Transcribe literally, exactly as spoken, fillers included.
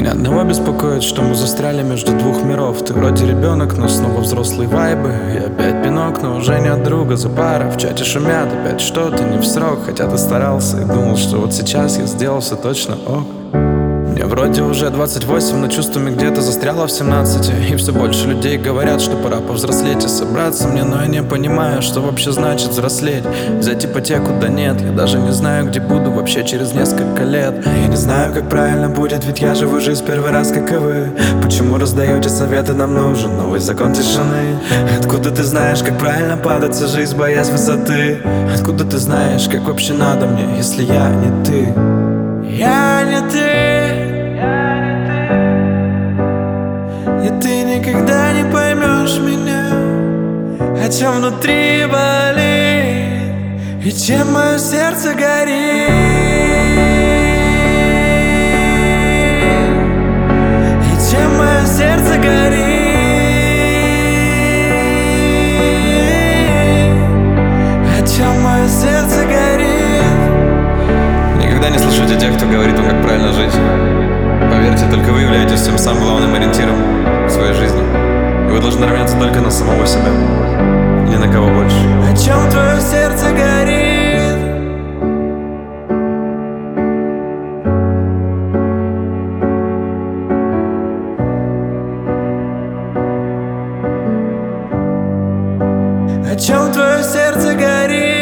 Меня одного беспокоит, что мы застряли между двух миров. Ты вроде ребенок, но снова взрослые вайбы. И опять пинок, но уже не от друга. За пара в чате шумят, опять что-то не в срок. Хотя ты старался и думал, что вот сейчас я сделал все точно ок. Мне вроде уже двадцать восемь, но чувствами где-то застряла в семнадцати. И все больше людей говорят, что пора повзрослеть и собраться мне. Но я не понимаю, что вообще значит взрослеть. Взять ипотеку, да нет, я даже не знаю, где буду вообще через несколько лет. Я не знаю, как правильно будет, ведь я живу жизнь первый раз, как и вы. Почему раздаете советы, нам нужен новый закон тишины? Откуда ты знаешь, как правильно падать со жизнь, боясь высоты? Откуда ты знаешь, как вообще надо мне, если я не ты? Я не ты. И ты никогда не поймешь меня, о чем внутри болит и чем мое сердце горит. И чем мое сердце горит. О чем мое сердце горит. Никогда не слушайте тех, кто говорит вам, как правильно жить. Поверьте, только вы являетесь тем самым главным ориентиром в своей жизни. И вы должны равняться только на самого себя, ни на кого больше. О чем твое сердце горит? О чем твое сердце горит?